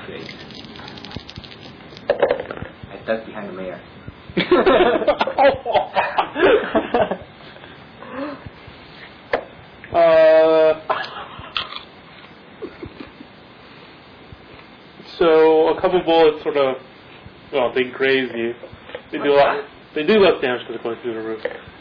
Great. I ducked behind the mayor. So a couple bullets sort of, well, they graze you. They do a lot. They do less damage because they're going through the roof.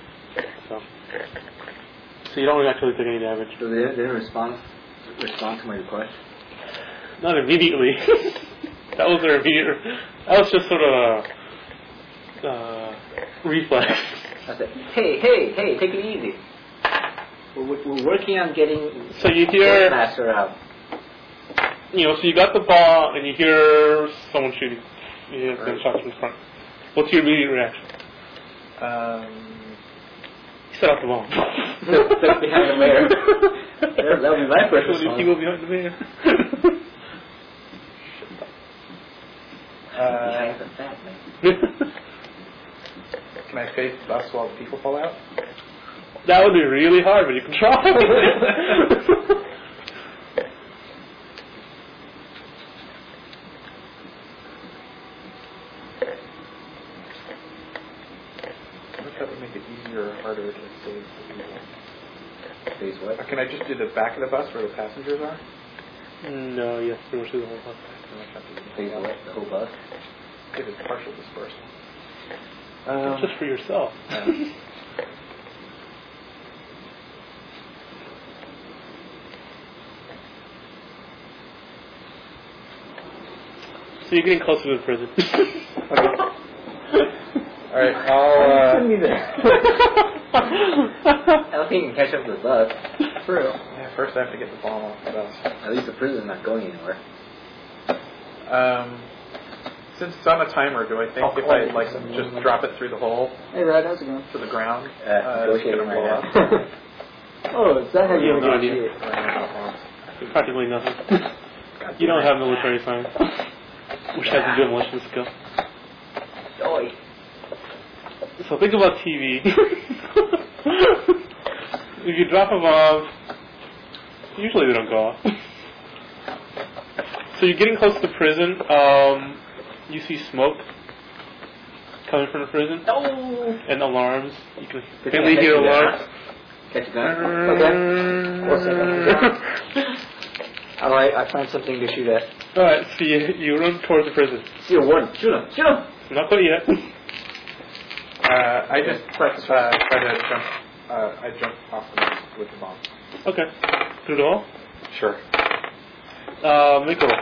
So you don't actually take any damage. So they didn't respond to my request? Not immediately. That was their immediate. That was just sort of a reflex. I said, hey, take it easy. We're working on getting so you hear master out. So you got the ball and you hear someone shooting. You hear gunshots from the front. What's your immediate reaction? You set off the bomb. Stuck behind the mayor. That would be my first response. What do you go behind the mayor? Behind the fat man. Can I face the bus while the people fall out? That would be really hard, but you can try. That would make it easier or harder to save the people. Save what? Can I just do the back of the bus where the passengers are? No, yes, pretty much the whole bus. Save what? The whole bus? If it's partial dispersal. Just for yourself. So you're getting closer to the prison. Alright, I don't think you can catch up to the bus. For real? Yeah, first I have to get the bomb off the bus. At least the prison's not going anywhere. Since it's on a timer, do I think if I just drop it through the hole? Hey, Rod, how's it going? To the ground? It's gonna right blow now. up. Oh, is that how You you have no want to idea. see it? Practically nothing. You don't have military science. Wish I had demolition skill. Oi. So think about TV. If you drop a bomb, usually they don't go off. So you're getting close to the prison. You see smoke coming from the prison. No. And alarms. You can faintly hear alarms. Catch a gun. Okay. 4 seconds. Alright, I find something to shoot at. Alright, so you run towards the prison. Seal 1. Shoot him. Shoot him. Not quite yet. I just try to jump. I jump off the bus with the bomb. Okay. Through the hole? Sure. Make a roll.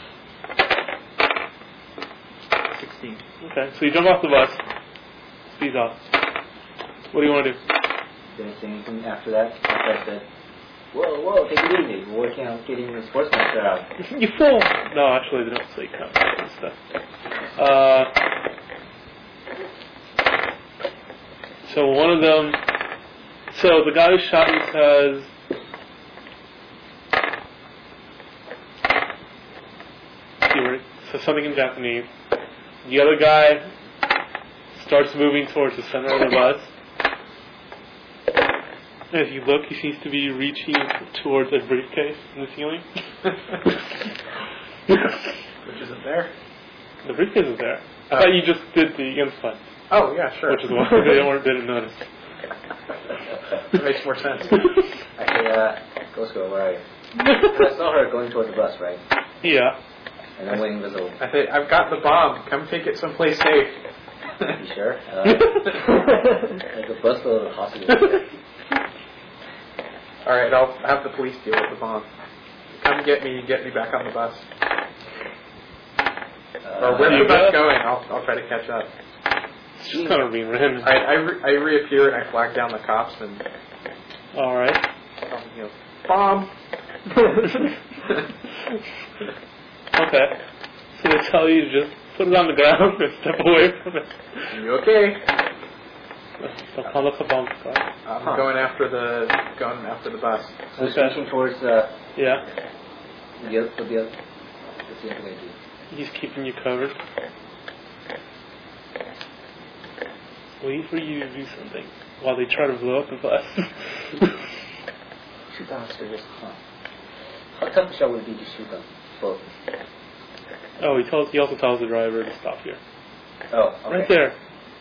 16. Okay, so you jump off the bus. Speed off. What do you want to do? Didn't say anything after that. After I said, whoa, take it easy. We're working on getting the sportsmaster out. You fool! No, actually, they don't say cut and stuff. So one of them. So the guy who shot you says. Keyword. So something in Japanese. The other guy starts moving towards the center of the bus. As you look, he seems to be reaching towards a briefcase in the ceiling. Which isn't there? The briefcase is there. I thought you just did the implant. Oh, yeah, sure. Which is why they didn't notice. That makes more sense. Actually, Ghost-Girl, where are you? I saw her going toward the bus, right? Yeah. And then went invisible. I say, I've got the bomb. Come take it someplace safe. You sure? There's a bus full of hostages. Alright, I'll have the police deal with the bomb. Come get me back on the bus. Or where's the bus going? I'll try to catch up. It's just kind of being random. Alright, I reappear and I flag down the cops and... Alright. Bomb! Okay. So they tell you to just put it on the ground and step away from it. You okay? Don't call up the bomb squad. I'm going after the bus. So he's reaching towards Yeah. the other. What's the other guy do? He's keeping you covered. Waiting for you to do something while they try to blow up the bus. Shoot down serious. How tough a shot would it be to shoot them both? Oh, he also tells the driver to stop here. Oh, okay. Right there.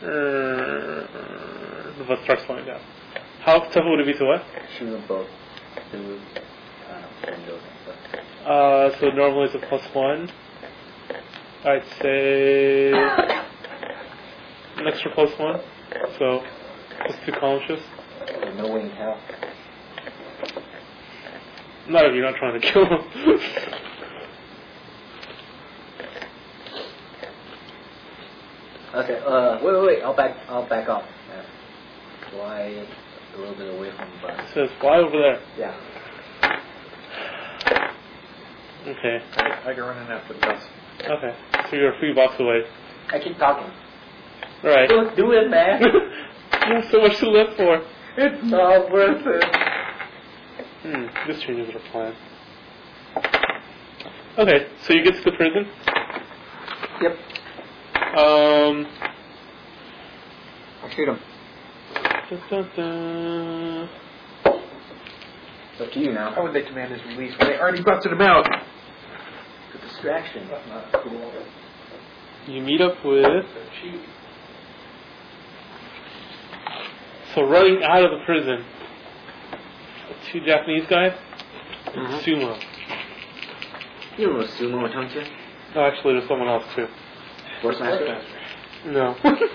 The bus starts slowing down. How tough would it be to what? Shoot them both. To windows and stuff. So normally it's a +1. I'd say an extra +1. So +2 column shifts. There's no way in hell. Not if you're not trying to kill him. Okay. Wait. I'll back off. Fly a little bit away from the bus. It says fly over there. Yeah. Okay. I can run in after the bus. Okay. So you're a few blocks away. I keep talking. Right. Don't do it, man. You have so much to live for. It's not worth it. This changes our plan. Okay, so you get to the prison. Yep. I'll shoot him. It's up to you now. How would they demand his release when they already busted him out? It's a distraction. That's not cool. You meet up with. So running out of the prison, 2 Japanese guys, and Sumo. You know Sumo Changchen? No, actually, there's someone else too. Force Master? No.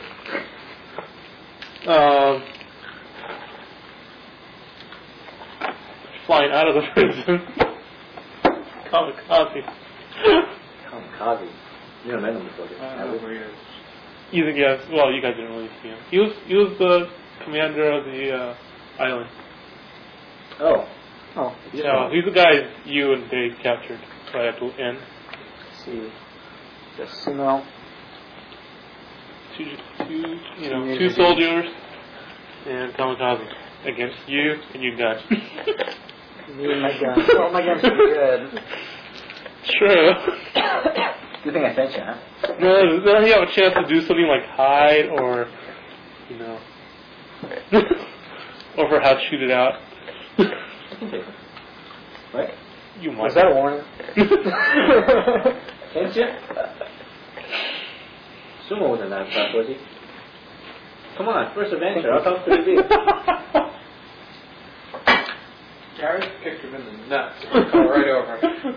Flying out of the prison. Kamikaze. Kamikaze. You never met him before, did you? I don't know where he is. Well, you guys didn't really see him. He was the commander of the island. Oh. Yeah, he's the guy you and Dave captured right at the end. Let's see. Just Sumo. Two soldiers and Kamikaze against you and your gun. Me and my gun. Oh, my gun's pretty good. True. Good thing I sent you, huh? No, then you have a chance to do something like hide or, or for how to shoot it out. Right? You might. Was that a warning? Sent you? Sumo wasn't that tough, was he? Come on, first adventure. How tough could it be? Garrett kicked him in the nuts. Fell right over.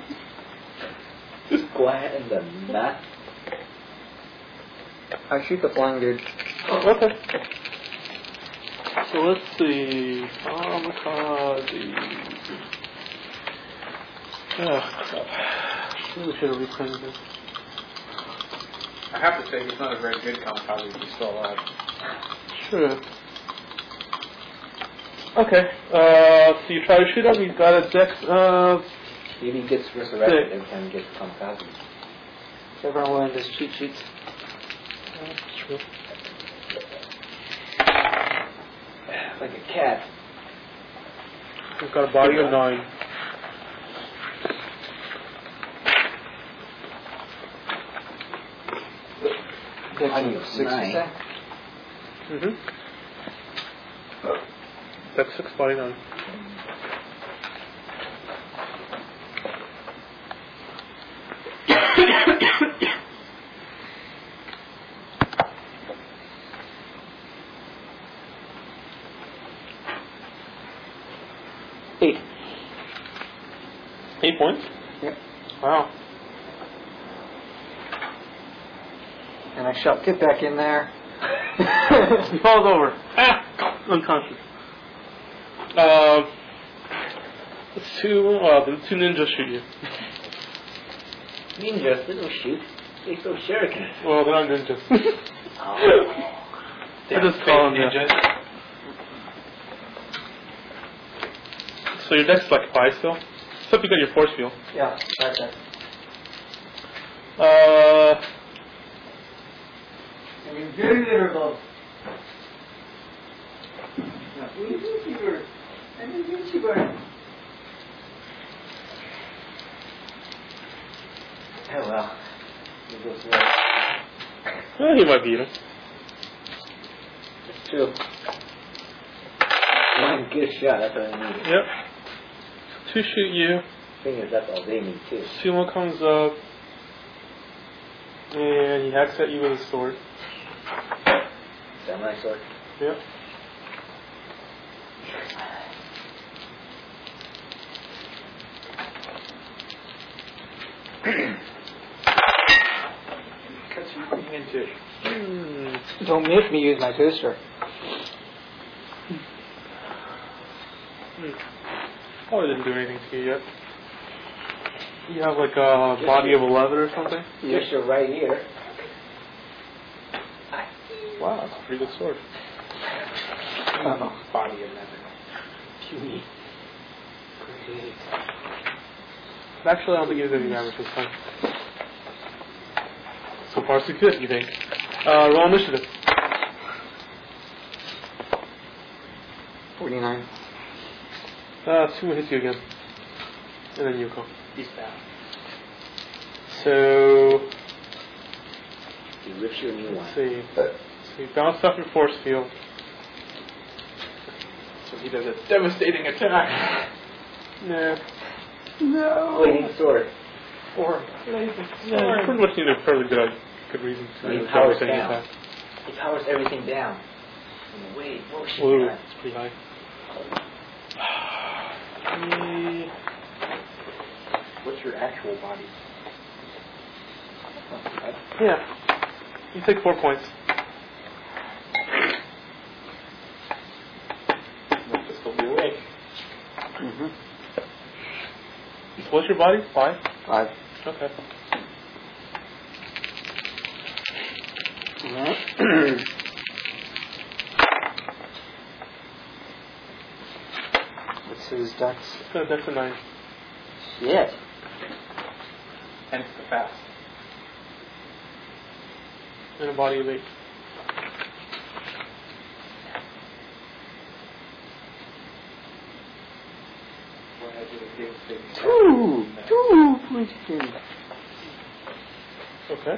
Just go ahead in the nut. I shoot the flying dude. Okay. So let's see. Kamikaze. Oh, crap. Maybe we should have reprinted this. I have to say, he's not a very good kamikaze if he's still alive. Sure. Okay. So you try to shoot him. He's got a dex of. Maybe he gets resurrected and can get kamikaze. So everyone will learn this cheat sheets. That's true. Like a cat. He's got a body of 9. Dex Body of of 6, you 9. say? Dex 6, body 9. Eight. 8 points? Yep. Wow. And I shall get back in there. He falls over. Unconscious. The 2 ninjas shoot you. Ninjas, they don't shoot. They throw shurikens. Well, they're not ninjas. Oh. They're just calling ninjas. So your deck's like 5 still? Except you got your force field. Yeah, that's it. I mean, very little. Oh well. It goes Well, he might beat him. It's true. One good shot, that's what I need. Yep. 2 shoot you. Thing is, that's all they need too. Sumo comes up. And he hacks at you with his sword. Samurai sword. Yep. Cuts you into. Don't make me use my twister. Probably didn't do anything to you yet. You have like a body of 11 or something? Yes, you're right here. Wow, that's a pretty good sword. Body of leather. Puny. Great. Actually, I don't think he did any damage this time. So far, so good, you think? Roll initiative. 49. 2 will hit you again. And then Yuko. He's down. So, He rips you a new one. let's see. So you bounce off your force field. So he does a devastating attack. Nah. No. Flaming sword. Or Yeah, you pretty much need a fairly good reason to He do powers everything down. attack. He powers everything down. Wait, what was she Ooh, doing? it's pretty high. what's your actual body? Yeah. You take 4 points. That's just will be awake. Mm-hmm. So what's your body? 5? 5. Okay. What's his dex? It's got a dex of 9. Shit. Hence the fast. And a body of 8. Why I did a big 2 points. Okay.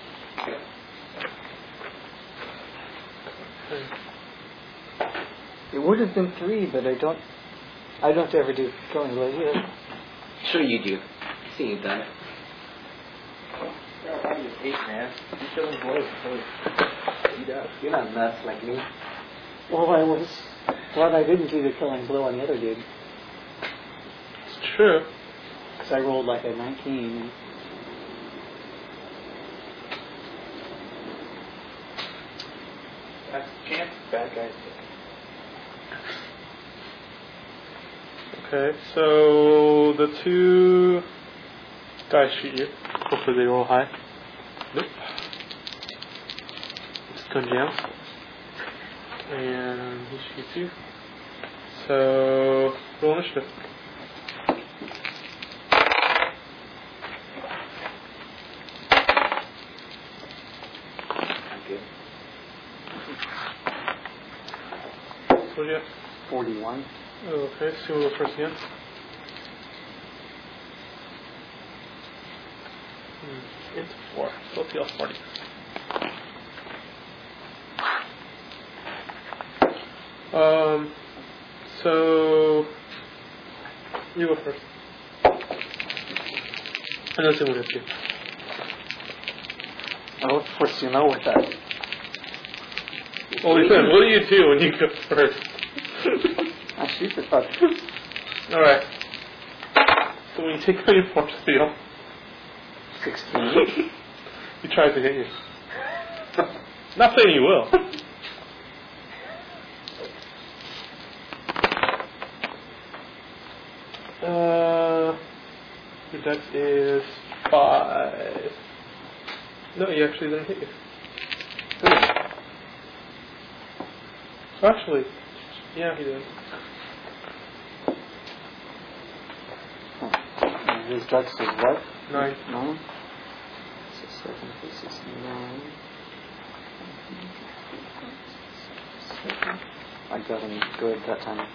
It would have been 3, but I don't ever do killing blows either. Sure you do. See you've done it. Your body is 8, man. You're killing blows. You're not nuts like me. Well, I didn't do the killing blow on the other dude. It's true. Because I rolled like a 19. That's a chance bad guys take. Okay, so the 2 guys shoot you. Hopefully they roll high. Nope. Just gun jams. And he shoots you. So, roll initiative. Good. What do you have? 41. Okay, so we'll go first again. It's 4. So it's the off party. So you go first. And then someone hits you. Oh, of course you know what that. Well, then, what do you do when you go first? I shoot the fuck. Alright. So when you take out your force field, 16. he tries to hit you. Not saying you will. Your dex is 5. No, he actually didn't hit you. Actually, yeah, he did. His dex is what? 9. 9? So 7, 6, 9. I got him good that time.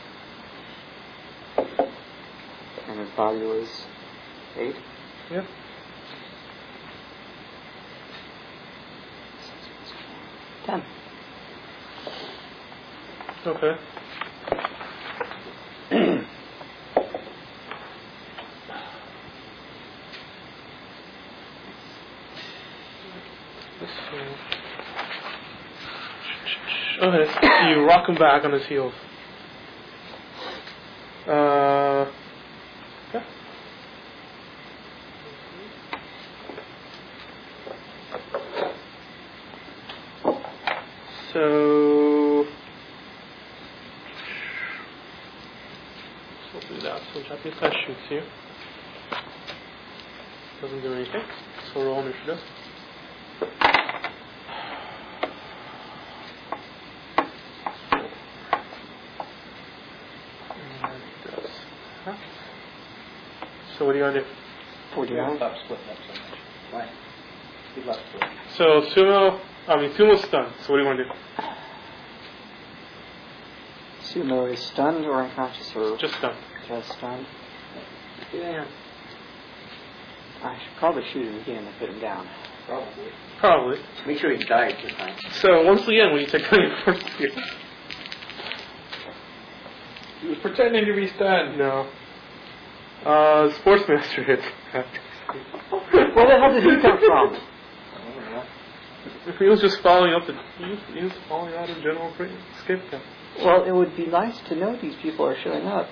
And his body was 8? Yeah. Ten. Okay. Okay, you rock him back on his heels. Yeah. So we'll do that. So Japanese guy shoots you. Doesn't do anything. So roll initiative. So what are you gonna do? 49. Stop splitting up so much. Why? He left split. So Sumo's stunned. So what do you want to do? Sumo is stunned or unconscious or Just stunned. just stunned? Yeah. I should probably shoot him again to put him down. Probably. Probably. Make sure he died this time. So once again, when you take any force here. He was pretending to be stunned. No. Sportsmaster hits. Where the hell did he come from? If he was just following up he was following out in general escape attempt. Well, it would be nice to know these people are showing up.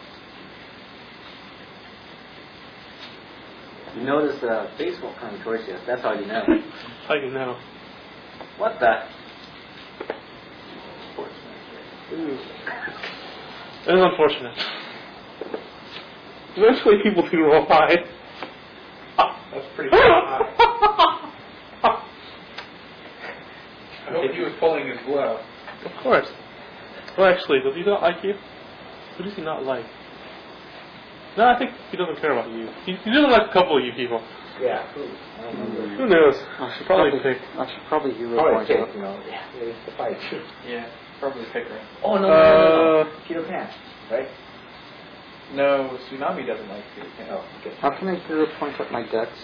You notice the face won't come towards you. That's all you know. How you know? What the? It is unfortunate. Eventually people do roll high. That's pretty high. I hope he was pulling his glove. Of course. Well, actually, does he not like you? Who does he not like? No, I think he doesn't care about you. He doesn't like a couple of you people. Yeah. I don't remember. Who knows? I should Probably pick. I should probably hero Probably point pick, out. you know. Yeah, it's the fight too. Yeah, probably Pickering. Oh, no. Peter Pan, right? No, Tsunami doesn't like Peter Pan. Oh, okay. How can I hero point up my decks?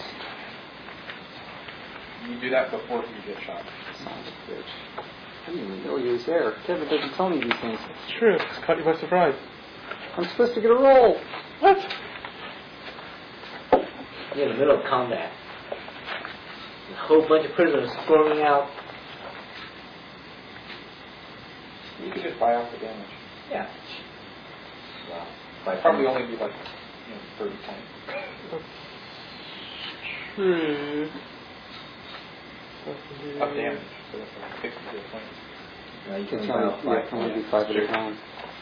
You do that before you get shot. Son of a bitch. I didn't even know he was there. Kevin doesn't tell me these things. It's true. It's caught you by surprise. I'm supposed to get a roll. What? You're in the middle of combat. A whole bunch of prisoners storming out. You could just buy off the damage. Yeah. Wow. It'd probably only be like 30 points. True. Of damage. So that's like 60 points. No, you It's can only, buy off 5 can only be 5 at a time.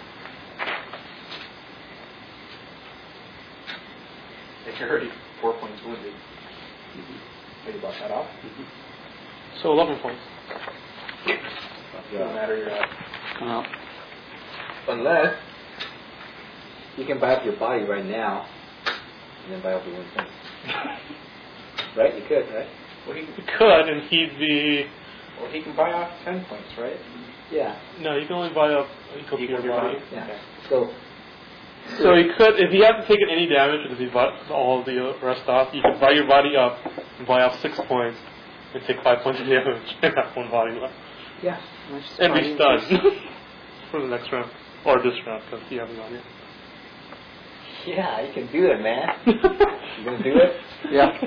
If you're already 4 points wounded, so you bought that off. So 11 points. Doesn't matter, you're out. Well, Unless you can buy up your body right now, and then buy up your 1 point. Right? You could, right? Well, You could, and he'd be... well, he can buy off 10 points, right? Yeah. No, you can only buy up equal to your body. Yeah. Okay. So, So he could, if he hasn't taken any damage because he bought all the rest off, you could buy your body up and buy off 6 points and take 5 points of damage and have 1 body left. yeah. And be stunned for the next round. Or this round, because you haven't gone yet. Yeah, you can do it, man. You gonna do it? yeah.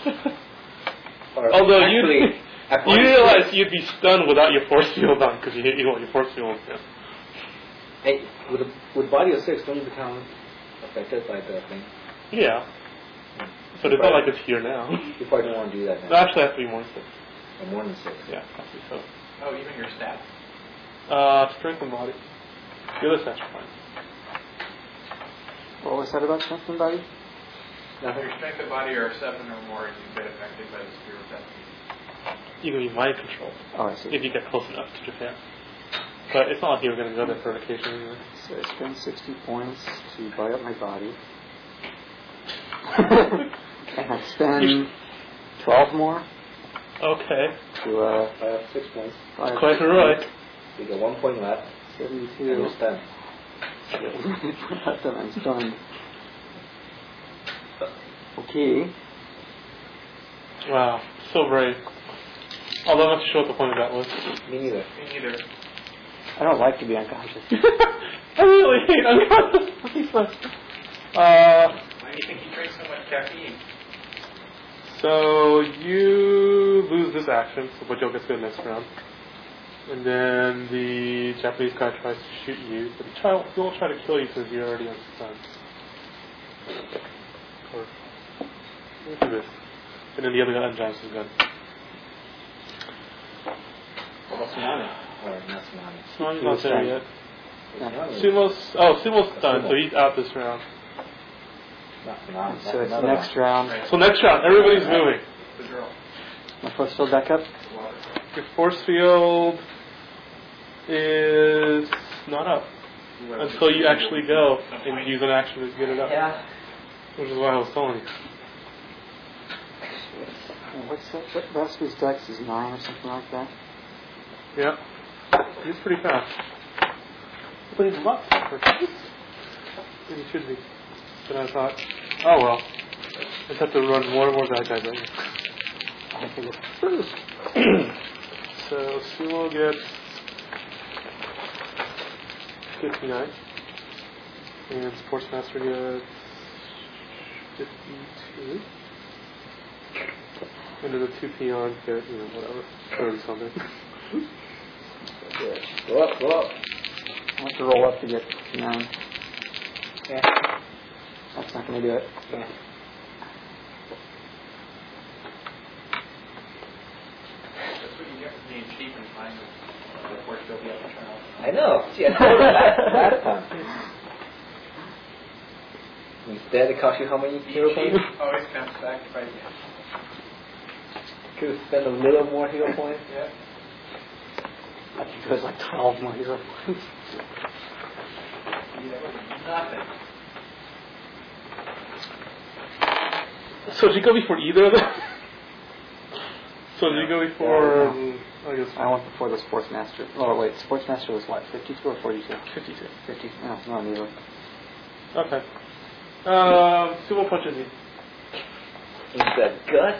Or Although actually, you realize you'd be stunned without your force field on because you hit you all your force field. Yeah. Hey, with body of 6, don't you become affected by the thing? Yeah. But it's not like it's here now. You probably don't want to do that No, now. actually, I have to be more than 6. Or more than 6. Yeah, actually so. Oh, even your stats. Strength and body. The other stats are fine. What was that about strength and body? If your strength of body are 7 or more, you get affected by the spear of destiny. You can be mind controlled Oh, I see. if you get close enough to Japan. But it's not like you were going to go there for vacation anyway. So I spend 60 points to buy up my body. And I spend 12 more Okay. to Buy up 6 points. buy up Quite heroic. You get 1 point left. 72. And you're stunned. That's when I'm stunned. Okay. Wow. So brave. Although I'm not sure what the point of that was. Me neither. Me neither. I don't like to be unconscious. I really hate unconscious policemen. Why do you think he drinks so much caffeine? So you you lose this action, so but you'll get to go next round. And then the Japanese guy tries to shoot you, but he won't try to kill you because you're already on stun. Or look at this. And then the other guy unjams his gun. What about Tsunami? Or not Tsunami? Tsunami's not there yet. Tsunami. Sumo's done, so he's out this round. Not Tsunami. So it's Another next round. So next round, everybody's moving. My force field back up. Your force field is not up until you actually go and use an action to get it up. Yeah. Which is why I was telling you. What's that? What Raspu's dex is 9 or something like that? Yeah. He's pretty fast. But he's a lot faster. He should be. But I thought, oh well. I just have to run more and more bad guys at you. I think it's So Sumo gets 59. And Sportsmaster gets 52. And then the 2 peons get, whatever, 30 something. Go up, go up. I want to roll up to get 9. Yeah. That's not going to do it. Yeah. That's what you get for being cheap and finding the force field the other trial. I know. Gee, I told you last time. Instead, it costs you how many hero points? Always comes back to bite you. Could spend a little more hero points. Yeah. I think it was like 12 more hero points. Nothing. So did you go before either of them? So did you go before, I guess, I went before the Sportsmaster. Oh, wait, Sportsmaster was what, 52 or 42? 52. 50. No, not neither. Okay. Sumo punches you. In the gut?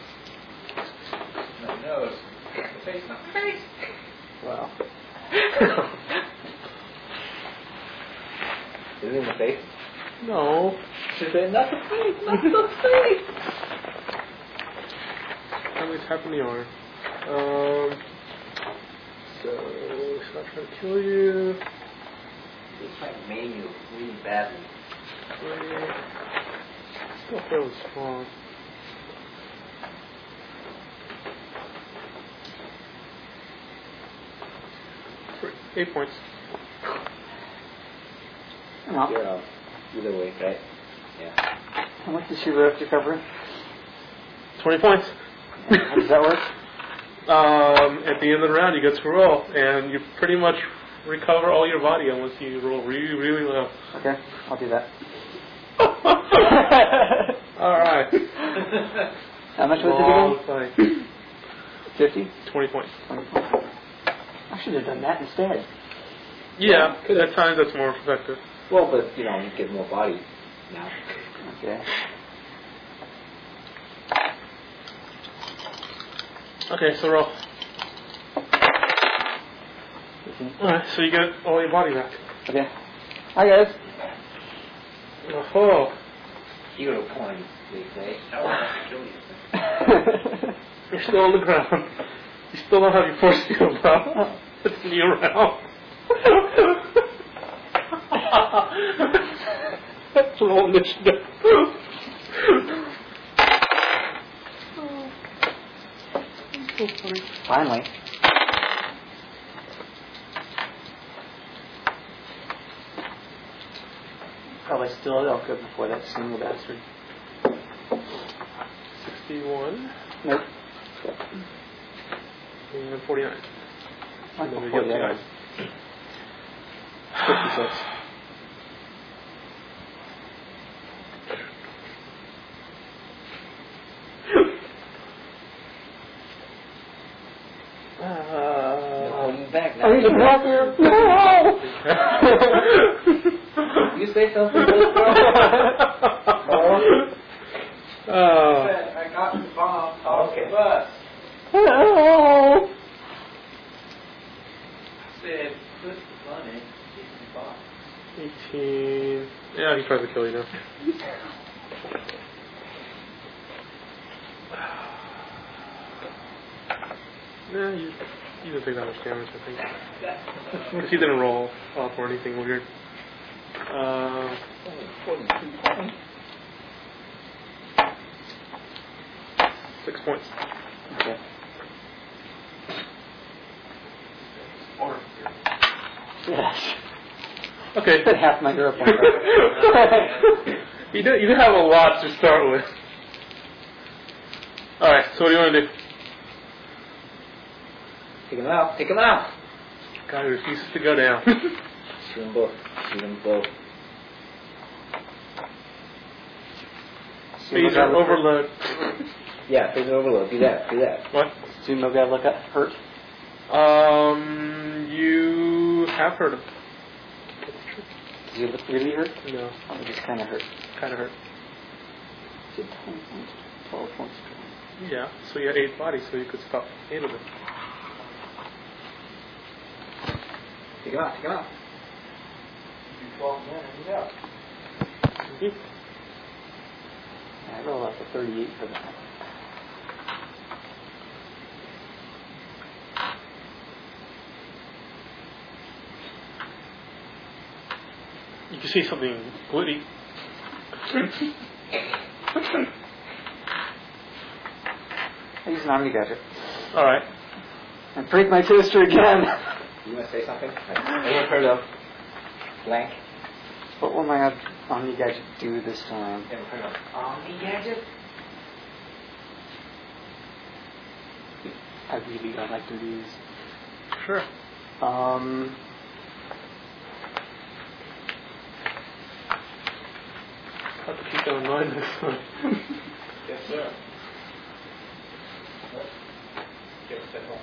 No nose. The face, not the face. Wow. Is it in the face? No. She said, not the face, not the face. How many tap in the arm? So he's not trying to kill you. He's trying to maim you really badly. Still fairly strong. For 8 points. No. You're out. Either way, right? Yeah. How much does she recover? 20 points. How does that work? At the end of the round, you get to roll, and you pretty much recover all your body unless you roll really, really low. Okay, I'll do that. All right. How much was Long it again? 50? 20 points. 20 points. I should have done that instead. Yeah, at times that's more effective. Well, but, you get more body now. Okay. Okay, so roll. Alright, so you get all your body back. Okay. Hi, guys. Oh, Hero points, they say. I want to kill you. you're still on the ground. You still don't have your force field, bro. It's me around. That's a little initiative. So funny. Finally. Probably still at Elka before that single bastard. 61 Nope. and 49. Not And then we before get the that. guys. 56. Holding back now. Are you walking? No! You say something, little girl? I got the bomb off the bus. No! I said, put the gun in, get the bomb. 18. Yeah, he tries to kill you now. Nah, you didn't take that much damage, I think. Because he didn't roll off or anything weird. 42 points. 6 points. Okay. Yes. Okay. Put half my hero point. You do have a lot to start with. Alright, so what do you want to do? Take him out. Take him out. Guy refuses to go down. Shoot them both. Shoot them both. Phaser overload. Yeah, phaser overload. Do that. Do that. What? Sumo guy look at hurt. You have heard of him. Does he look really hurt? No. Oh, just kind of hurt. Kind of hurt. Did 10 points, 12 points. Yeah, so you had 8 bodies, so you could stop 8 of them. Take him out. Take him out. 12 men and he's out. Mm-hmm. I rolled out the 38 for that. You can see something glitty. I use an Omni Gadget. Alright. And break my toaster again. You want to say something? Anyone heard of blank? What will my Omni Gadget do this time? Anyone heard of Omni Gadget? I really don't like to use. Sure. Have to keep that in mind next time. Yes, sir. Give us that help.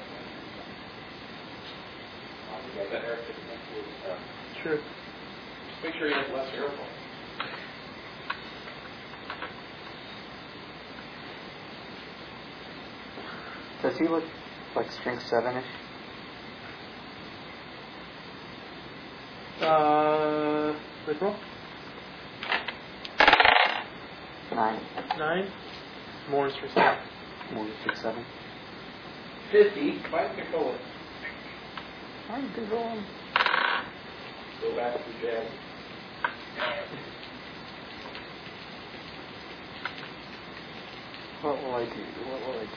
You got that Eric next to Sure. Just make sure he has less air points. Does he look like strength 7-ish? Let's roll. 9. 9. More strength 7. More than 6, 7. 50. Mind control it. I'm controlling. Go back to jab. What will I do? What will I do?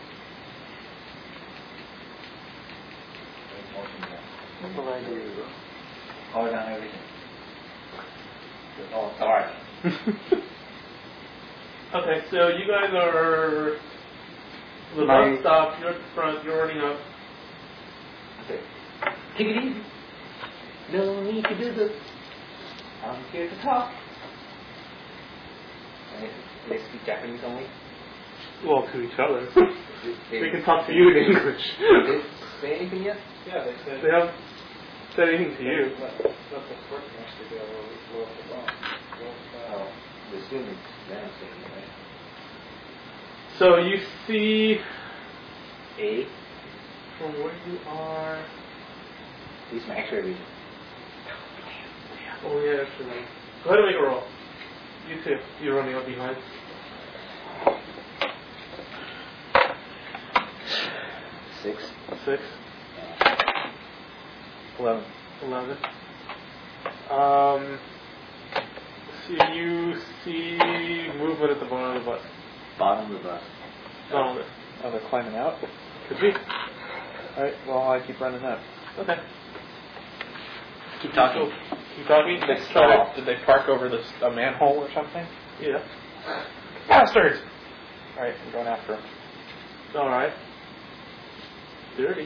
What will I do? Hold down everything. Oh, sorry. Okay, so you guys are. The My- bus stop, you're at the front, you're running up. Okay. Take it easy. No need to do this. I'm here to talk. And they speak Japanese only. Well, to each other. They They can talk to you in English. Did they say anything yet? Yeah, they said. They haven't said anything to you. Let the sports master go blow up the bomb. Oh, the students then saying right? So you see A. from where you are. These my X-ray region. Oh yeah, actually. Go ahead and make a roll. You too. You're running up behind. 6. 6. 11. 11. So you see movement at the bottom of the bus. Bottom of the bus. Not on it. Oh, they're climbing out? Could be. Alright, well, I keep running up. Okay. Keep talking. Keep talking. Did they stop? Did they park over this a manhole or something? Yeah. Bastards! Alright, I'm going after him. Alright. Dirty.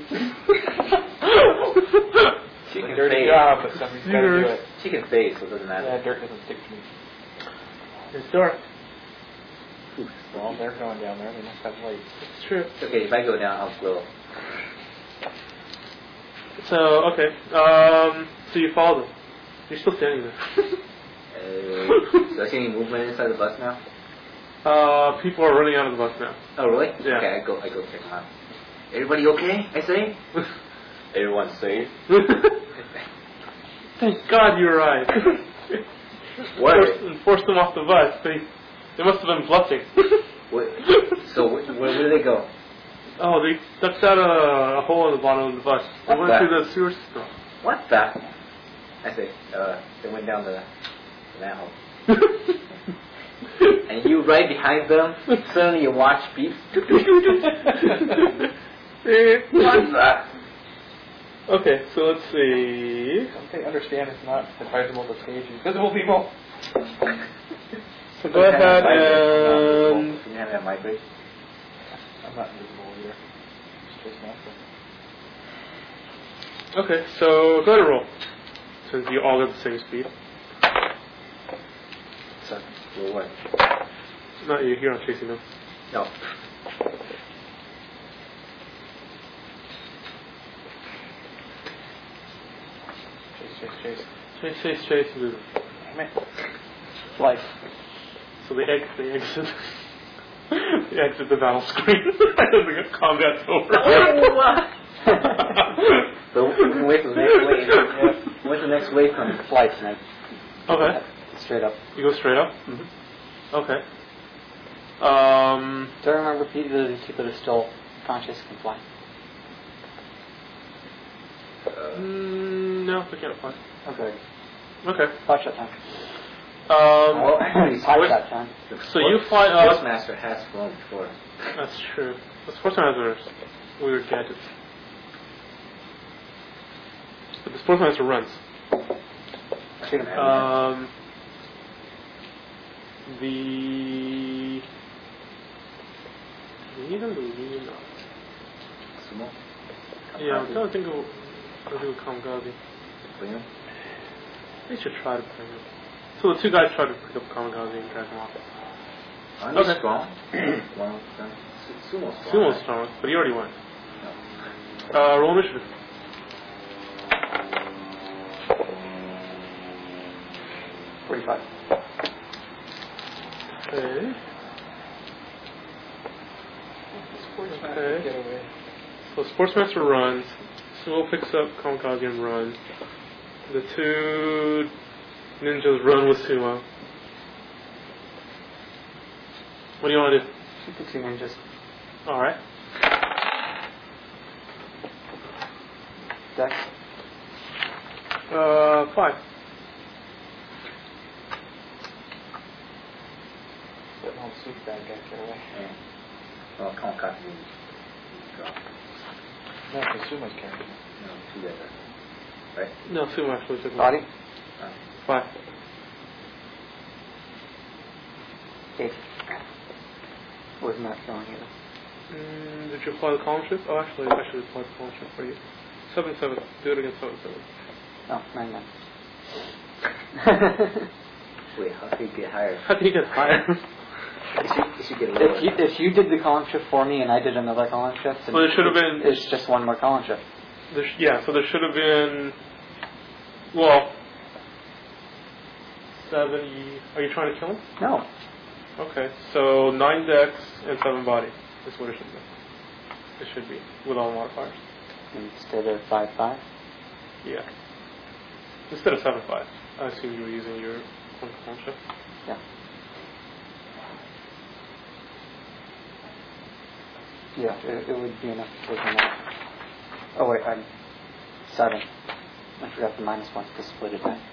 She can Dirty face. job, but somebody's got to do it. She can face, so it doesn't matter. Yeah, dirt doesn't stick to me. It's dark. Well, they're going down there. They must have lights. It's true. It's okay, if I go down, I'll glow. So, okay. So you follow them. You're still standing there. Do I see any movement inside the bus now? People are running out of the bus now. Oh, really? Yeah. Okay, I go check them out. Everybody okay, I say? Everyone's safe. Thank God you arrived. What? Forced them off the bus. They must have been bluffing. What? So where do they go? Oh, they ducked out a hole in the bottom of the bus. They What went the? through the sewer system. What the? I say, they went down the manhole. And you right behind them, suddenly you watch beeps. What's that? Okay, so let's see. They understand it's not advisable to stage invisible people. So go ahead and... You have migrate. I'm not invisible either. It's just master. Okay, so go ahead and roll. Since you all got the same speed. So, roll what? Not you, you're not chasing them. No. Chase. Chase. Move. Life. So they exit the battle screen. The combat's over. So we can wait for the next wave. What's the next wave coming? Flight tonight. Okay. Straight up. You go straight up? Mm-hmm. Okay. Do I remember people that are still conscious can fly? No, they can't fly. Okay. Okay. Watch that time. Well, actually, Watch that time. So you fly up. Sportsmaster has flown before. That's true. The Sportsmaster has weird gadgets. But the Sportsmaster runs. Shoot him. Believe it or not. Sumo? Yeah, I'm trying to think of Kamikaze. Bring him? They should try to bring him. So the two guys tried to pick up Kamikaze and drag him off. Aren't they strong? One of them. Sumo's strong. Sumo's strong, but he already went. Roll initiative. $45. Okay. Get away. So Sportsmaster runs. Sumo picks up Kamikaze and runs. The two ninjas run with Sumo. What do you want to do? Shoot the two ninjas. Alright. Dex. 5. That whole suit bad guy get away. Yeah. Well, Kamikaze. Drop. No, because Sumo's carrying him. No, together. Right? No, Sumo actually took him. Body. 5. 8. Was not killing either. Did you apply the column shift? Oh, actually, I should apply the column shift for you. 7-7. Do it against 7-7. No, 9-9. Wait, how did he get higher? How do you get higher? You should get lower. If you did the column shift for me and I did another column shift, then Well, there should have been... it's just one more column shift. So there should have been... Well... 70... Are you trying to kill him? No. Okay, so 9 dex and 7 body is what it should be. It should be, with all modifiers. Instead of 5-5. Yeah. Instead of 7-5. I assume you were using your one column shift. Yeah. Yeah, it would be enough to take him out. Oh wait, I'm 7. I forgot the -1 to split it back.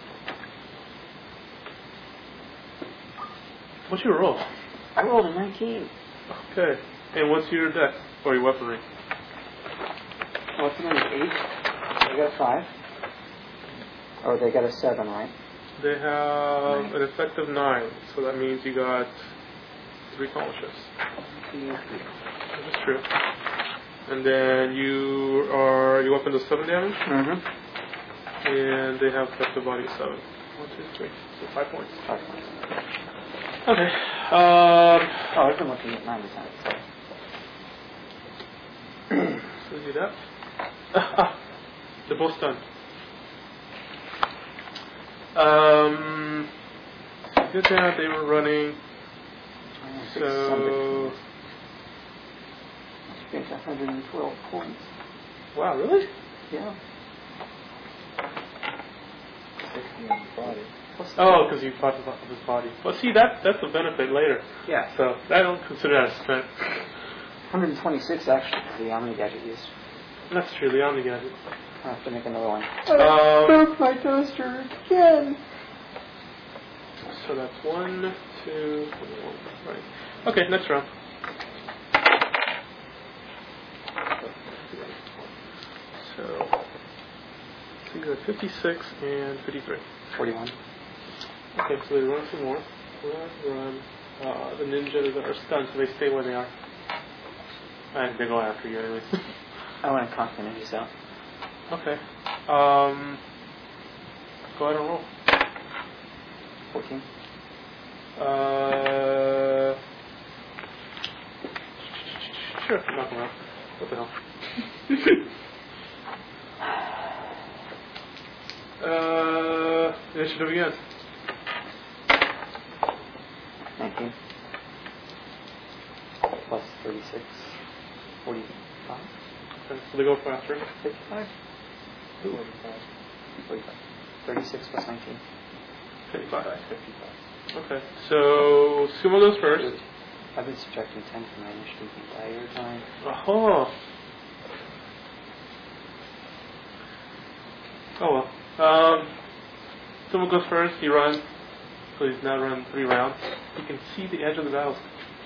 What's your roll? I rolled a 19. Okay. And what's your dex? Or your weaponry? What's the 8? They got a 5. Or they got a 7, right? They have an effective 9, so that means you got 3 column shifts. That is true. And then your weapon does 7 damage, Mm-hmm. and they have effective body of 7. 1, 2, 3. So 5 points. 5 points. Okay. I've been looking at 9 times. So do that. They're both stunned. Good that they were running. So. I think 112 points. Wow, really? Yeah. 60 on his body. Oh, because you fought his body. Well, see, that's a benefit later. Yeah. So I don't consider that a spent. 126 actually is the Omni gadget used. That's true, the Omni gadget. I have to make another one. Broke my toaster again. So that's 1, 2, 1. Right. Okay, next round. So these are 56 and 53. 41. Okay, so they run some more. Run. The ninjas are stunned, so they stay where they are. And they go after you anyways. I want to conk the ninjas out. Okay. Go ahead and roll. 14. Sure, knock them out. What the hell? Initiative again. 19. Plus 36. 45. Okay, so they go faster. 55. 45. 36 plus 19. 55. Okay, so Sumo goes first. I've been subtracting 10 from my initiative the entire time. Oh. Oh well. Sumo goes first. He runs. So he's now run 3 rounds. You can see the edge of the battle.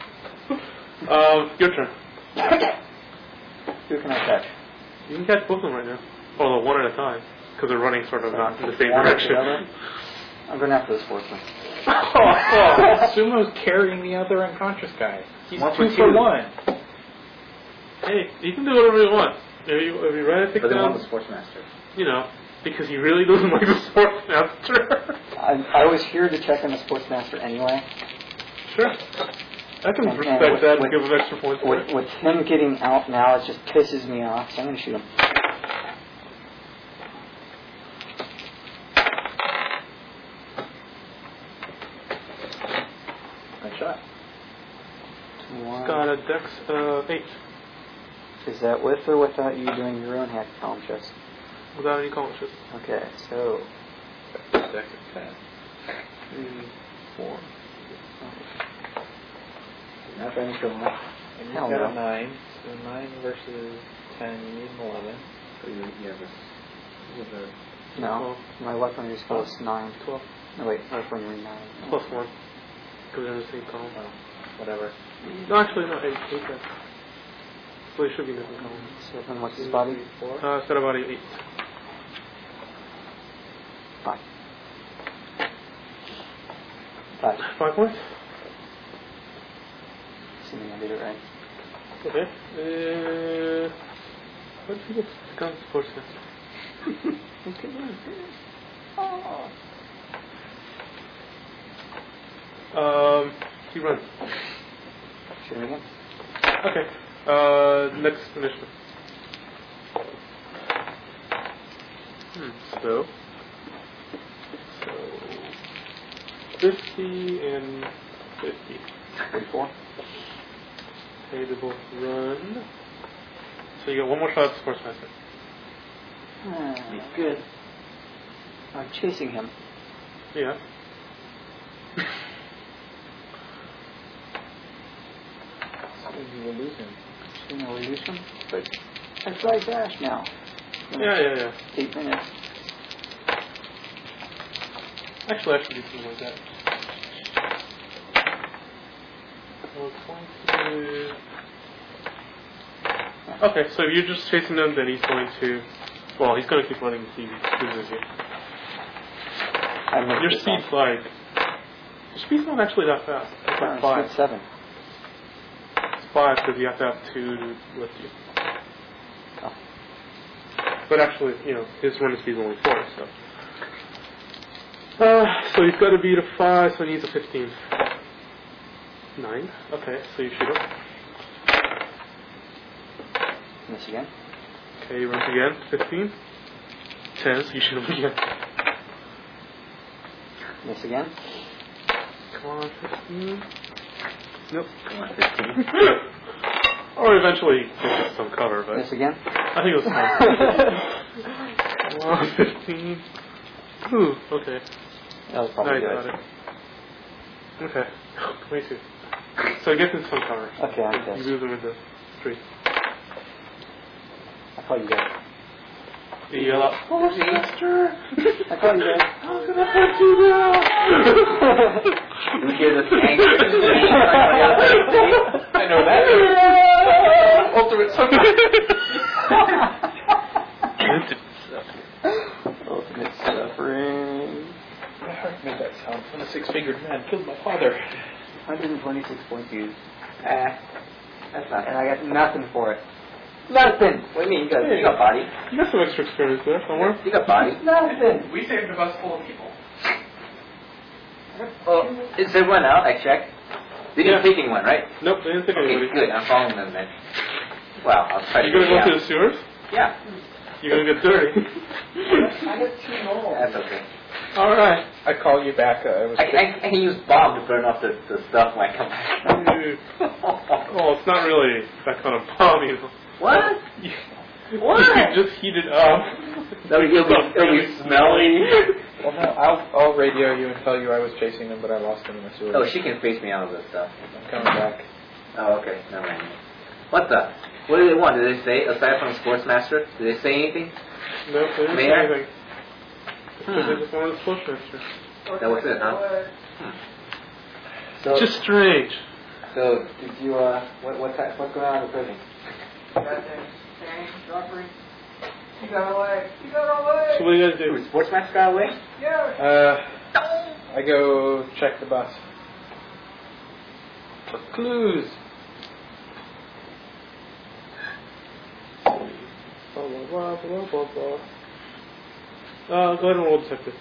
Your turn. Who can I catch? You can catch both of them right now. Although one at a time. Because they're running sort of not in the same One after direction. the other? I'm going after the sportsman. Sumo's carrying the other unconscious guy. He's One 2 for for two. 1. Hey, you can do whatever you want. If you ready to pick But they want down, the sportsmaster. you know, because he really doesn't like the sportsmaster. I was here to check on the sportsmaster anyway. Sure. I can And- respect and that and with- give him extra points for it. With him getting out now, it just pisses me off, so I'm going to shoot him. Nice shot. One. Got a dex of 8 Is that with or without you doing your own hack column checks? without any column shifts. Okay, so Dex of 10. 3, 4. Not trying to kill him. And you've Hell got no. a 9. So 9 versus 10, you need an 11. So you have this. no, my weaponry is 9. 12. No wait, weaponry 9. Plus 1. Because they're in the same column. Oh, whatever. No, actually, no, 8. 8 then. So they should be in the same column. So then what's his body? 4. It's got about 8. 5. 5. 5 points? Assuming I did it right. Okay. What did you get? Gun sportsmaster. He runs. Shoot him again. Okay. Next initiative. So 50 and 50. 34. Okay, they both run. So you got one more shot at the sportsmaster. He's good. I'm chasing him. Yeah. You will lose him. You know, we lose him, but I fly dash now. Yeah. 8 minutes. Actually, I should do something like that. Okay, so if you're just chasing them, then he's going to... Well, he's going to keep running until he loses you. I missed Your this speed's one. like... Your speed's not actually that fast. It's like 5. Speed 7. It's 5 because you have to have 2 to lift you. Oh. But actually, you know, his running speed's only 4, so... so he's got to beat a 5, so he needs a 15. 9. Okay, so you shoot him. Miss again. Okay, he runs again. 15. 10, so you shoot him again. Miss again. Come on, 15. Nope. Come on, 15. Or eventually gets some cover, but Miss again. I think it was 10. Come on, 15. Ooh, okay. That was probably Nice, good. got it. Okay. 22. So it gets in some cover. Okay, I'm You pissed. lose him into 3. I call you guys. You yell out, Postmaster! I call you guys. I'm gonna hurt you now! You hear this anger? I know that. Ultimate Ultimate suffering. My heart made that sound when a 6-figured man killed my father. 126 points used. That's not. And I got nothing for it. Nothing! What do you mean? You got body. You got some extra experience there somewhere. You got body. Nothing! We saved a bus full of people. Well, is everyone out? I checked. They didn't take anyone, right? Nope, they didn't take Okay, anybody. good. I'm following them then. Well, I'll try to You gonna get go out. to the sewers? Yeah. You gonna get dirty? I got 2 more. That's okay. Alright. I call you back. I can use bomb to burn off the stuff when I come back. Oh, it's not really that kind of bomb, you know. What? What? You can just heat it up. It'll be smelly. Well, no, I'll radio you and tell you I was chasing them, but I lost them in the sewer. Oh, she can face me out of this stuff. I'm coming back. Oh, okay. Never mind. What the? What do they want? Did they say, aside from Sportsmaster, did they say anything? No, they didn't say Mayor? anything. Because they just wanted a Sportsmaster. That was it, huh? So, Just strange. so did you, what's going on in the prison? You got away. You got away. So what do you guys do? Sportsmaster got away? Yeah. I go check the bus. For clues. Blah, blah, blah, blah, blah, blah. Go ahead and roll detective.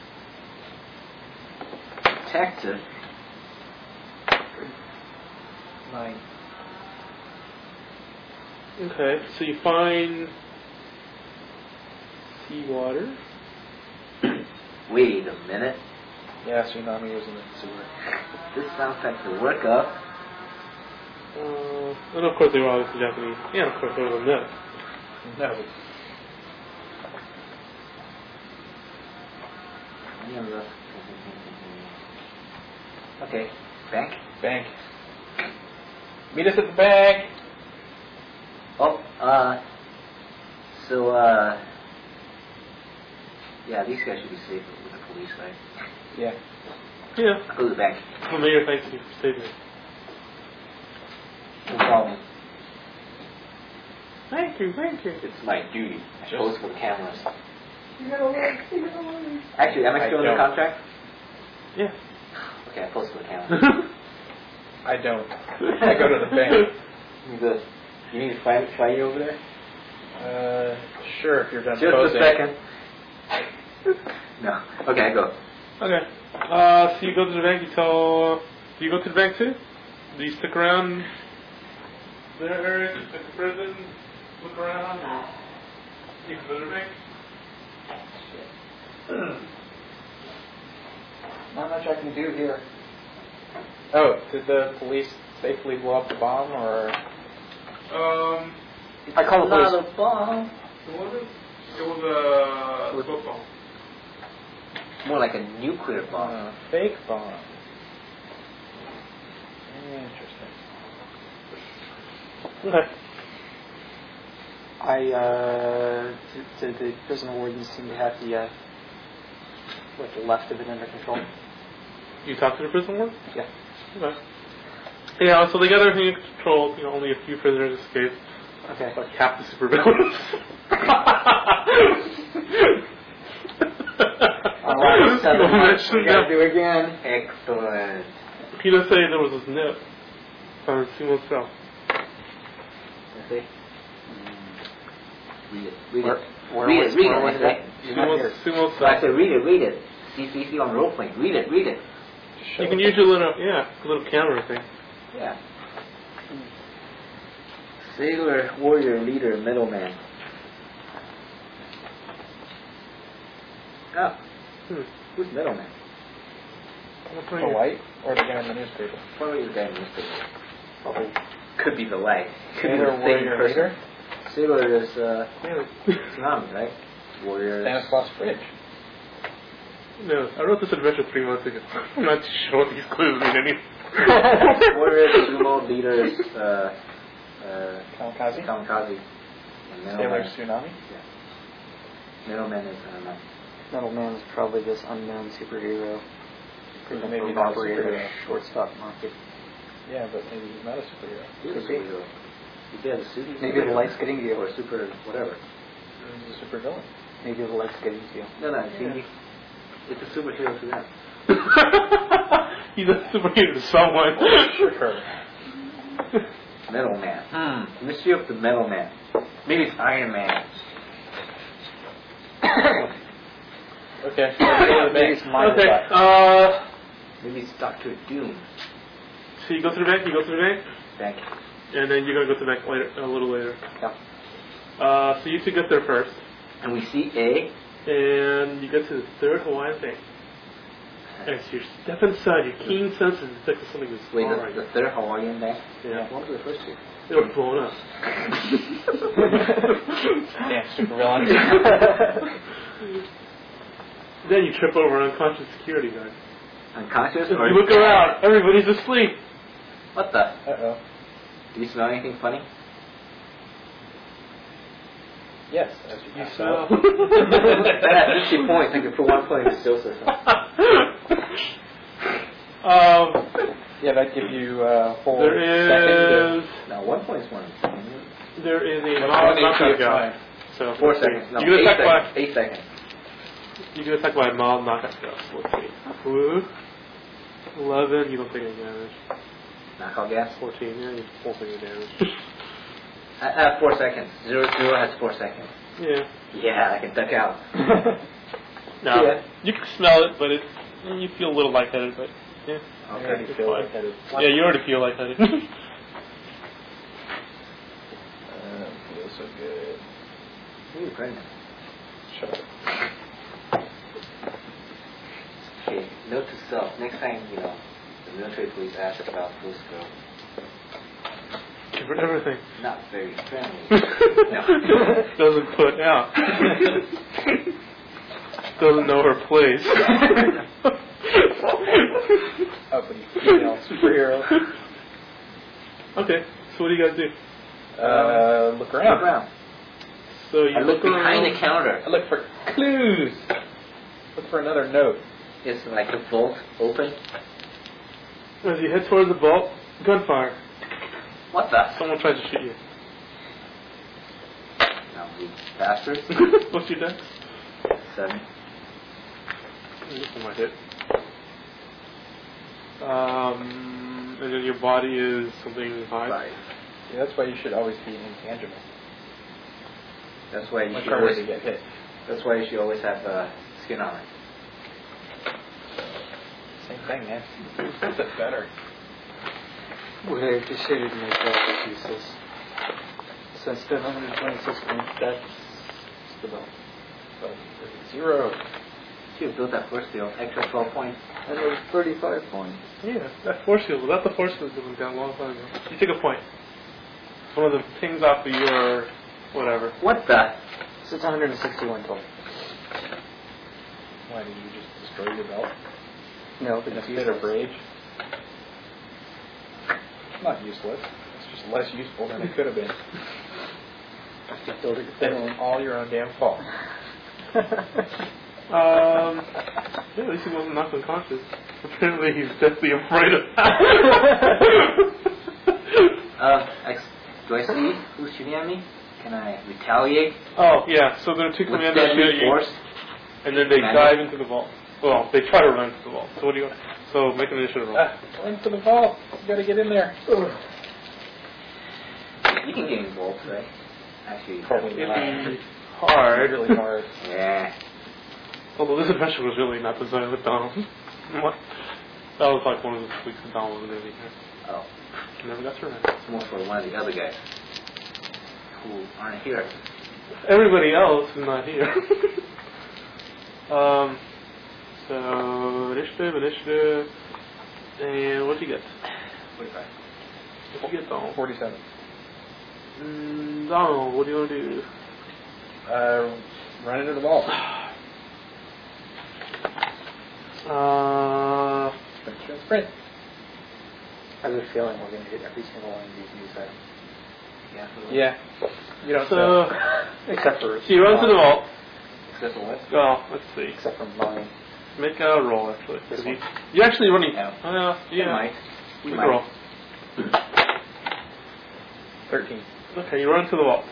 Detective. 9. Okay, so you find seawater. Wait a minute. Yeah, tsunami was in the sewer. This sounds like the work of. And of course they were obviously Japanese. Yeah, of course there was a myth. No. Okay. Bank? Bank. Meet us at the bank. Oh, yeah, these guys should be safe with the police, right? Yeah. Yeah. I'll go to the bank. Well, Mayor, thanks you for saving me. No problem. Thank you, thank you. It's my duty. I pose for the cameras. You got away. You got away. Actually, am I still I under don't. contract? Yeah. Okay, I pose for the cameras. I don't. I go to the bank. You need to fight you over there? Sure, if you're done Just posing. a second. No. Okay, I go. Okay. So you go to the bank, do you go to the bank too? Do you stick around there at the prison, look around, or you go to the bank? Not much I can do here. Oh, did the police safely blow up the bomb, or? I call the police. Not a bomb. What was it? It was a smoke bomb. More like a nuclear bomb. Fake bomb. Interesting. Okay. The prison wardens seem to have the what's left of it under control. You talked to the prison ward? Yeah. Okay. Yeah, so they got everything in control. You know, only a few prisoners escaped. Okay. Like half the supervillains. Alright, 7 Don't months. mention We gotta that. do again. Excellent. Peter said there was this nip on Sumo Cell. Let's see. Read it. Read Where- it. where Read was- it. Read where it. was I that? say. You're not here. Sumo So I Cell. said, read it. Read it. See on role playing. Read it. Read it. You can use your little camera thing. Yeah. Sailor, warrior, leader, middleman. Oh. Who's middleman? The light, or the guy in the newspaper? Probably the guy in the newspaper. Probably. Could be the light. Could Sailor, be the same warrior, person. leader? Sailor is, Yeah. tsunami, right? Warrior is... Stanislaus Bridge. No, I wrote this adventure 3 months ago. I'm not too sure what these clues mean anymore. warrior is sumo, leader is, Kamikaze? Kamikaze. And Sailor Middleman. Tsunami? Middleman is, Middleman is probably this unknown superhero. Pretty much Maybe a not a operator, superhero. shortstop market. Yeah, but maybe he's not a superhero. he's a superhero. If he has a suit, he's a Maybe the superhero. light's getting to you. Or a super, whatever. He's a super villain. Maybe the light's getting to you. No, see, it's a superhero to them. He's a superhero to someone. Sure. Metal Man. Mystery of the Metal Man. Maybe it's Iron Man. Okay. Let's go to the Maybe bank. it's my Okay. Maybe it's Doctor Doom. So you go to the bank. You go to the bank, Thank you. and then you're gonna go to the bank later, a little later. Yeah. So you two get there first, And we see A. and you get to the third Hawaiian bank. As you step inside, your keen senses detect that something is Wait, wrong. the third Hawaiian Bank? Yeah. What were the first two? They were blown up. Damn, super villain. Then you trip over an unconscious security guard. Unconscious? You Or look around, everybody's asleep. What the? Uh-oh. Do you smell anything funny? Yes, as you You pass smell. out. That's 50 points. I can put 1 point in the still system. Yeah, that gives you a whole There is No, 1 point is one. there is a That's mob one knockout each guy. time. So 4 let's see. seconds. No, You get 8 attacked by seconds. 8 seconds. you get attacked by a mob knockout guy. So let's see. Woo. 11. You don't take any damage. Knockout gas. 14. Yeah, you won't take any damage. I have 4 seconds. 0 has 4 seconds. Yeah. Yeah, I can duck out. No. Yeah. You can smell it, but you feel a little lightheaded. But yeah. I already It's feel fine. lightheaded. Yeah, you already feel lightheaded. Feels so good. Ooh, pregnant. Shut up. Okay, note to self. Next time, the military police ask about this girl. Give her everything. Not very friendly. No. Doesn't put out. Doesn't know her place. Uppity female superhero. Okay, so what do you guys do? Look Look around. around. So you I look behind around. the counter. I look for clues. Look for another note. Is like the vault open? As you head towards the vault, gunfire. What the? Someone tries to shoot you. No, you bastard. What's your dex? 7. This one might hit. And then your body is something high. 5. See, that's why you should always be intangible. That's why you Much should harder always. to get hit. That's why you should always have skin armor. Same thing, man. That's better. Well, they just shaded to make that useless. So instead of 126 points, that's the belt. But 0. You built that force field, extra 12 points. And it was 35 points. Yeah, that force field. Without the force field, it went down a long time ago. You take a point. One of the pings off of your whatever. What the? So it's 161 total. Why did you just destroy your belt? No, In a it's fit useless. of rage? It's not useless. It's just less useful than it could have been. That's all your own damn fault. Yeah, at least he wasn't knocked unconscious. Apparently, he's deathly afraid of that. Do I see who's shooting at me? Can I retaliate? Oh, yeah. So there are two With commandos deadly shooting you, force? and then they Commando? dive into the vault. Well, they try to run into the vault. So what do you? So make an initiative roll. Into the vault. You gotta get in there. You can get involved, right? Actually, Probably It'd not. be hard. Really hard. yeah. Although this adventure was really not designed with Donald. What? That was like one of the weeks that Donald was really here. Oh, Never got to run. it's more for one of the other guys who aren't here. Everybody else is not here. So initiative, and what'd you get? 45. What'd you get, Donald? 47. Donald, what do you want to do? Run into the vault. I Sprint. have a feeling we're going to hit every single one of these news items. Yeah. You don't So, Except for... so you run to the vault. Except for what? Oh, let's see. Except for mine. Make a roll, actually. This 'Cause one? you're actually running. Yeah. Yeah. Might. Make a roll. 13. Okay, you run to the vault.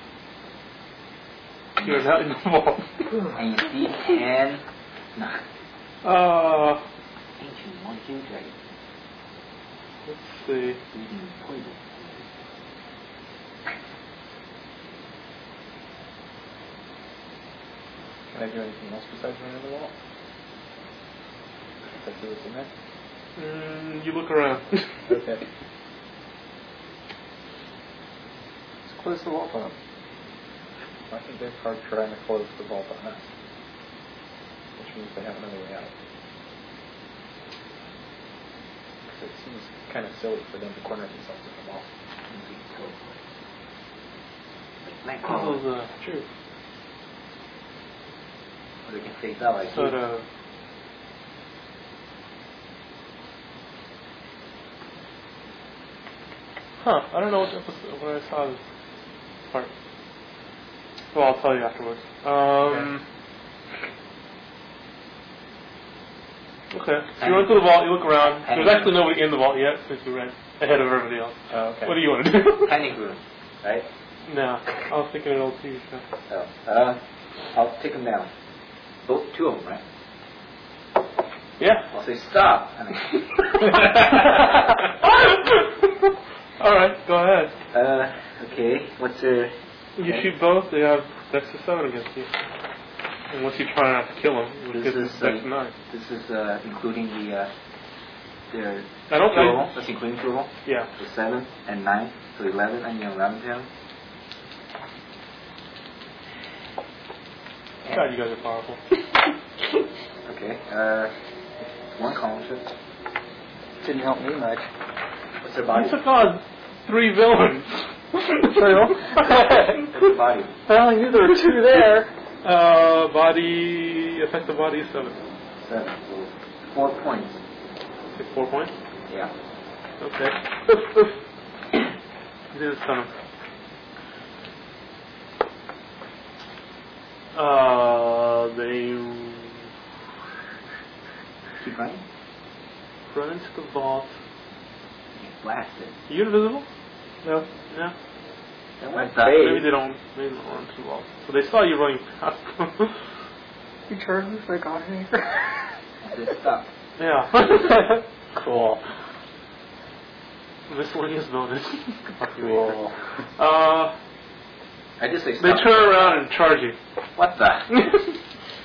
You're not in the vault. And you see 10. Nah. Ancient monkey dragon. Let's see. Eating poison. Can I do anything else besides run in the wall? If I see what's in there? You look around. Okay. Let's close the vault on them. I think they're trying to close the vault on us. Which means they have another way out. Because it seems kind of silly for them to corner themselves in the wall. Nightcrawler. True. Or they can face out like Sort you. of. I don't know what episode when I saw this part. Well, I'll tell you afterwards. Okay. So you run to the vault, you look around. There's actually nobody in the vault yet since you ran ahead of everybody else. Oh, okay. What do you want to do? Panic room, right? No. I was thinking of an old TV show. Oh. I'll take them down. Both, two of them, right? Yeah. I'll say stop. I mean, Alright, go ahead. okay. What's their... You shoot both, they have Dex to 7 against you. Unless you try not to kill them, which This gives is, them Dex 9. This is including their I don't two roll. think. That's including two roll. Yeah. So 7 and 9. So 11 and 11 down. God, you guys are powerful. Okay. One column shift. Didn't help me much. What's their body? You took on 3 villains. What's their body? I only knew there were 2 there. Body, effective body is 7. 7. So 4 points. Take 4 points? Yeah. Okay. You didn't stun him. They Keep running. run into the vault. Get blasted. Are you invisible? No. No? Then what Maybe they don't run into the vault. So they saw you running past them. You turned me like on here. I said stop. Yeah. Cool. Miscellaneous bonus. Cool. I just say They stop. turn around and charge you. What the?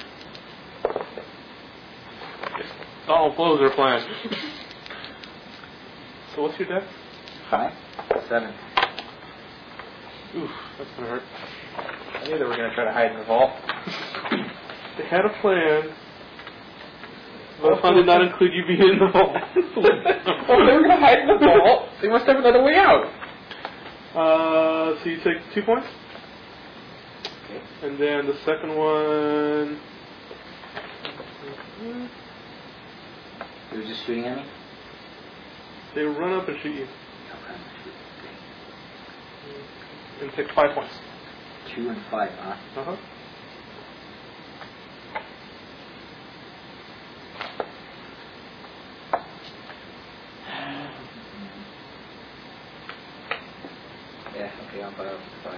All blows are planned. So what's your dex? 5. 7. Oof, that's gonna hurt. I knew they were going to try to hide in the vault. They had a plan. The fun did not include you being in the vault. Oh, they were going to hide in the vault. They must have another way out. So you take 2 points. Okay. And then the second one... They were just shooting at me? They run up and shoot you. Okay. And take 5 points. 2 and 5, huh? Uh-huh. Yeah, okay, I'll buy up to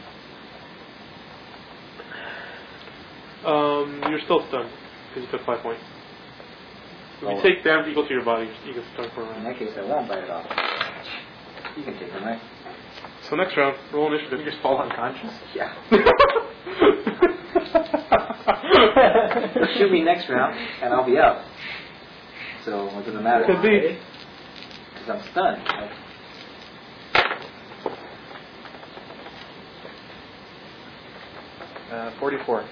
5. You're still stunned because you took 5 points. If Oh. you take damage equal to your body, you get stunned for a In round. that case, I won't buy it off. You can take them, right? So next round, roll initiative. You just fall unconscious? Yeah. Shoot me next round, and I'll be out. So, what does it matter? Could be. Because I'm stunned. 44.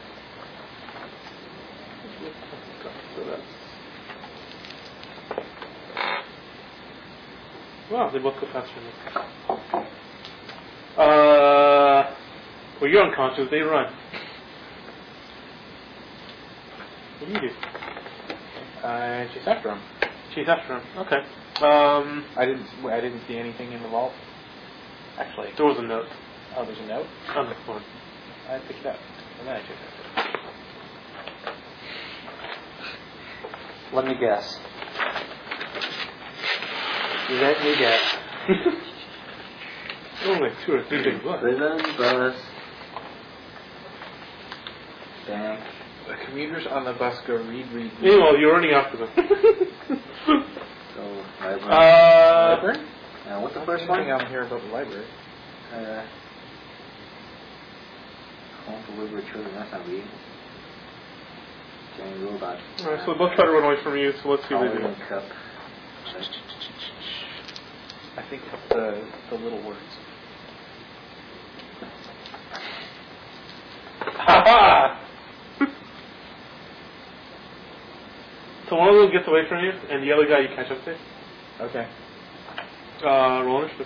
So that's... Wow, they both go faster than me. Well, you're unconscious, they run. What do you do? Chase after him. Chase after him. Okay. I didn't see anything in the vault. Actually, There was a note oh, there's a note? on the floor. I picked it up. And then I took it. Let me guess. Let me guess. Only 2 or 3 big books. Prison bus. Bank. The commuters on the bus go read. Meanwhile, you're running after them. So, library. What's the first one? I'm here about the library. Home for Woodward children. That's not reading. Giant robot. Alright, so they'll try to run away from you, so let's see what they do. Halloween cup. I think it's the little words. Ha-ha! So one of them gets away from you, and the other guy you catch up to. Okay. Roll initiative.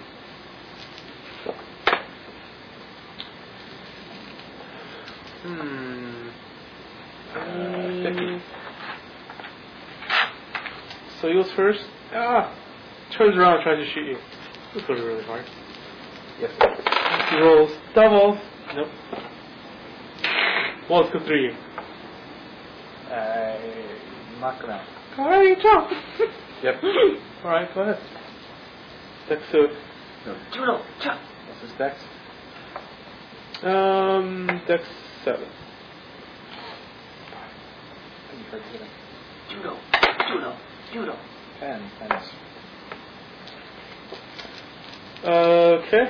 Hmm. 50. So he goes first. Turns around and tries to shoot you. This was really hard. Yes. He rolls doubles. Nope. Well, let's go through you. Knock him out. Alright, jump. Yep. Alright, go ahead. Dex to it. Judo. Jump. What's his dex? Dex 7. You heard it. Judo. Judo. Judo. 10. Thanks. Okay.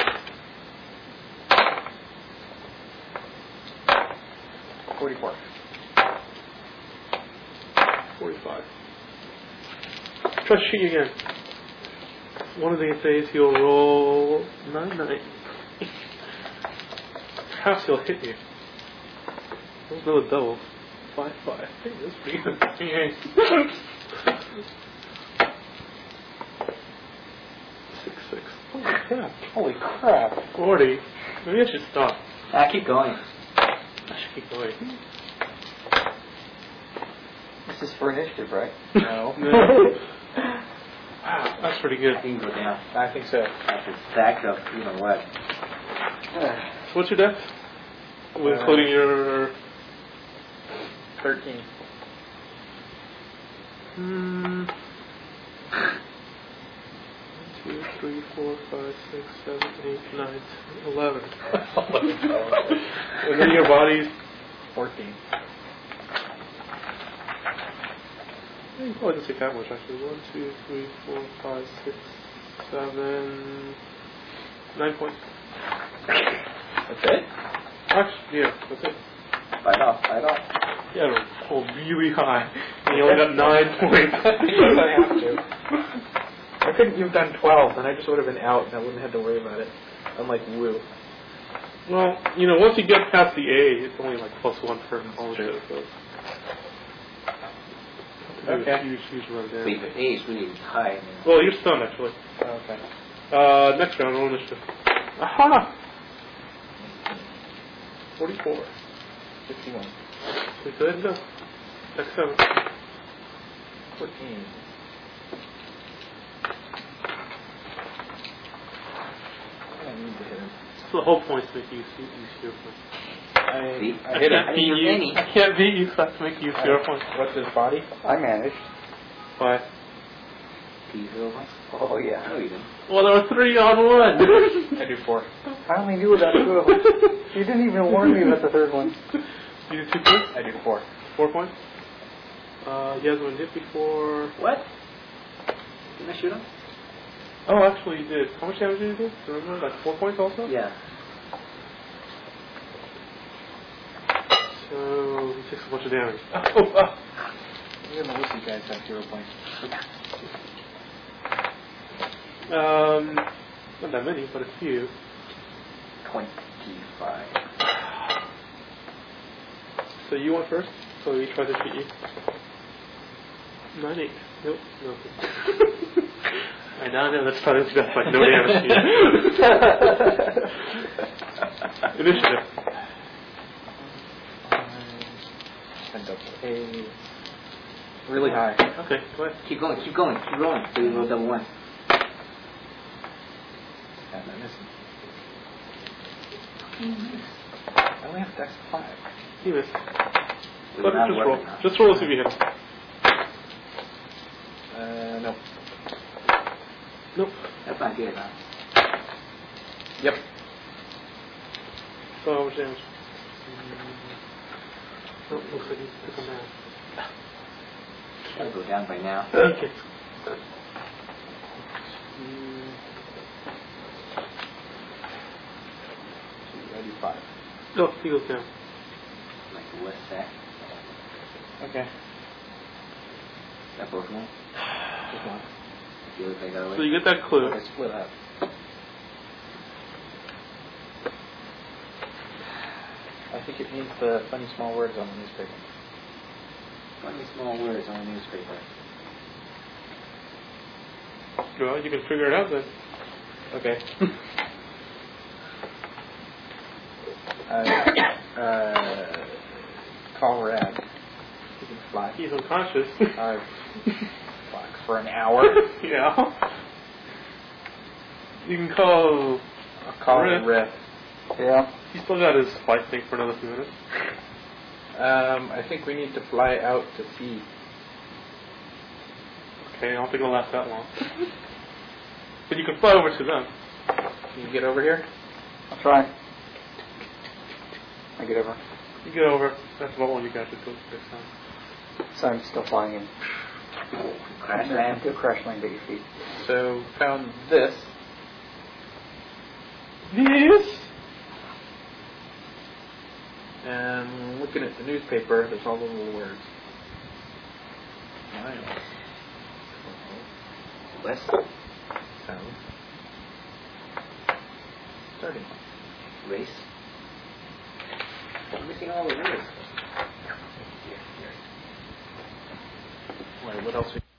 $44. 45. Try to shoot you again. One of these days he'll roll 9-9. Perhaps he'll hit you. Those another double. 5-5. Hey, that's pretty good. 6-6. Holy crap. Holy crap. 40. Maybe I should stop. Keep going. I should keep going. This is for initiative, right? No. No. Wow, that's pretty good. I think go down. I think so. That's a stack of even what? So what's your dex? Including your... 13. 1, 2, 3, 4, 5, 6, 7, 8, 9, 10, 11. And then your body's 14. you probably doesn't take that much actually. 1, 2, 3, 4, 5, 6, 7, 9 points. That's it? Actually, yeah, that's it. Fight off. Fight off. You had to hold really high. And you only got 9 points. I have to. I couldn't have done 12, and I just would have been out, and I wouldn't have had to worry about it. Unlike Woo. Well, you know, once you get past the A, it's only like +1 for all of it. So. Okay. Huge run there. Wait, the A is really high. Well, you're stunned actually. Okay. Next round, roll initiative. Aha! 44. 51. So go ahead and go. Dex 7. 14. I need to hit him. So the whole point's make you use your point. I hit him. I can't beat you, so I have to make you use your point. What's his body? I managed. 5. P0. Oh, yeah. No, you didn't. Well, there were 3 on 1. I do 4. I only knew about 2 of them. You didn't even warn me about the third one. You did 2 points? I do 4. 4 points? You guys went hit before. What? Didn't I shoot him? Oh, actually, you did. How much damage did you do? Do you remember? Like 4 points also? Yeah. So, he takes a bunch of damage. You and the Lucy guys have 0 points. Not that many, but a few. 25. So you went first? So he tried to shoot you? 9-8. Nope. Nothing. I know that's probably that's like no damage to you. Initiative. And double A. Really high. Okay, go ahead. Keep going. Keep going. Keep rolling. So you roll double 1. And I'm missing. I only have dex 5. You missed. Does But not just work roll. now. Just roll to see if you hit. No. Nope. That's not good, huh? Yep. So how much damage? Nope, looks like he took him down. Should go down by now. Okay. 85. No, he goes down. Like the west sack. Okay. That both one. Just one. The other thing got away. So you get that clue. Okay, split up. I think it needs the funny small words on the newspaper. Funny small words on the newspaper. Well, you can figure it out then. Okay. Call Rad. He can fly. He's unconscious. Fuck, for an hour? Yeah. You can call. I'll call Riff. Yeah. He's still got his flight thing for another few minutes. I think we need to fly out to sea. Okay, I don't think it'll last that long. But you can fly over to them. Can you get over here? I'll try. I get over. You get over. That's about all you got to do this time. So I'm still flying in. Crash land. Go crash land at your feet. So, found this. Yes. And looking at the newspaper, there's all the little words. Miles. West. South. Starting. Race. I'm missing all the words. Wait, what else?